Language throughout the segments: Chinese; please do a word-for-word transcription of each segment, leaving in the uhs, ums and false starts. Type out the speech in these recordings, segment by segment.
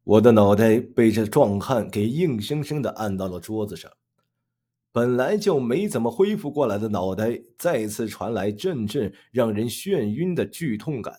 我的脑袋被这壮汉给硬生生地按到了桌子上，本来就没怎么恢复过来的脑袋再次传来阵阵让人眩晕的剧痛感。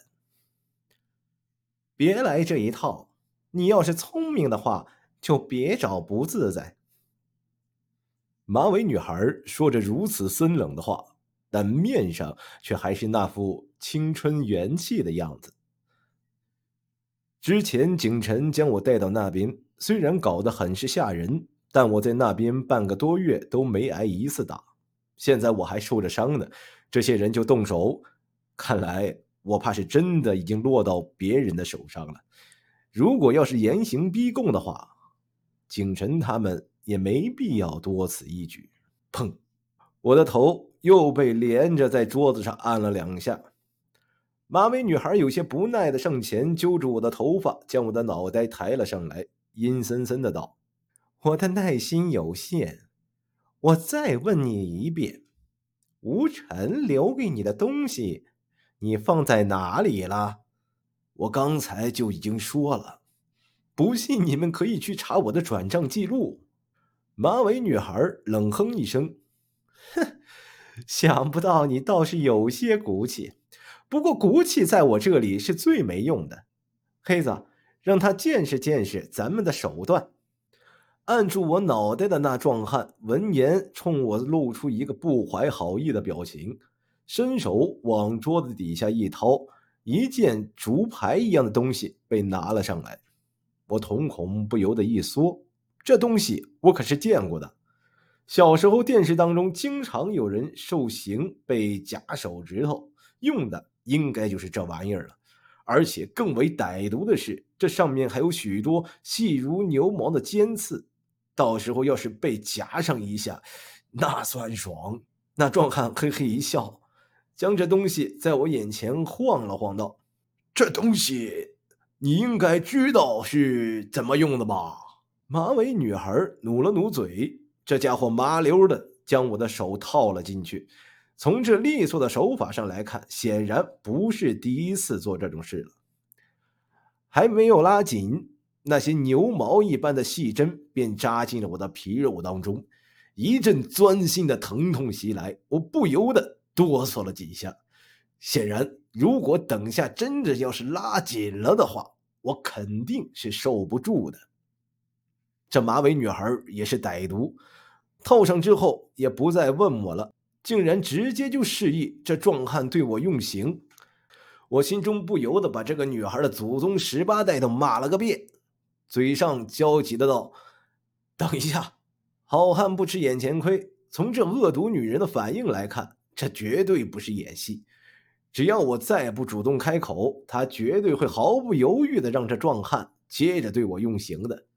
别来这一套，你要是聪明的话，就别找不自在。马尾女孩说着如此森冷的话，但面上却还是那副青春元气的样子。之前景晨将我带到那边，虽然搞得很是吓人，但我在那边半个多月都没挨一次打。现在我还受着伤呢，这些人就动手，看来我怕是真的已经落到别人的手上了。如果要是严刑逼供的话，景晨他们也没必要多此一举。砰！我的头又被连着在桌子上按了两下。马尾女孩有些不耐地上前揪住我的头发，将我的脑袋抬了上来，阴森森的道：我的耐心有限，我再问你一遍，吴尘留给你的东西你放在哪里了？我刚才就已经说了，不信你们可以去查我的转账记录。马尾女孩冷哼一声，哼，想不到你倒是有些骨气，不过骨气在我这里是最没用的。黑子，让他见识见识咱们的手段。按住我脑袋的那壮汉闻言冲我露出一个不怀好意的表情，伸手往桌子底下一掏，一件竹牌一样的东西被拿了上来。我瞳孔不由得一缩，这东西我可是见过的。小时候电视当中经常有人受刑被夹手指头，用的应该就是这玩意儿了。而且更为歹毒的是，这上面还有许多细如牛毛的尖刺，到时候要是被夹上一下，那算爽。那壮汉嘿嘿一笑，将这东西在我眼前晃了晃道：这东西你应该知道是怎么用的吧？马尾女孩努了努嘴，这家伙麻溜的将我的手套了进去。从这利索的手法上来看，显然不是第一次做这种事了。还没有拉紧，那些牛毛一般的细针便扎进了我的皮肉当中，一阵钻心的疼痛袭来，我不由得哆嗦了几下。显然，如果等下真的要是拉紧了的话，我肯定是受不住的。这马尾女孩也是歹毒，套上之后也不再问我了，竟然直接就示意这壮汉对我用刑。我心中不由得把这个女孩的祖宗十八代都骂了个遍，嘴上焦急的道：等一下，好汉不吃眼前亏，从这恶毒女人的反应来看，这绝对不是演戏。只要我再不主动开口，她绝对会毫不犹豫的让这壮汉接着对我用刑的。